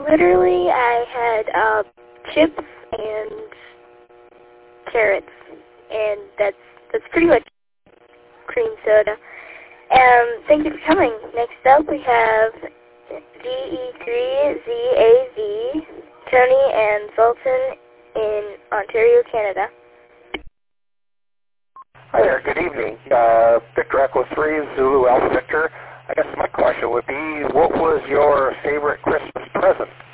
literally, I had chips and carrots, and that's pretty much cream soda. Thank you for coming. Next up, we have DE3ZAV, Tony and Zoltan in Ontario, Canada. Hi there, good evening. Victor Echo 3, Zulu Alpha Victor. I guess my question would be, what was your favorite Christmas present?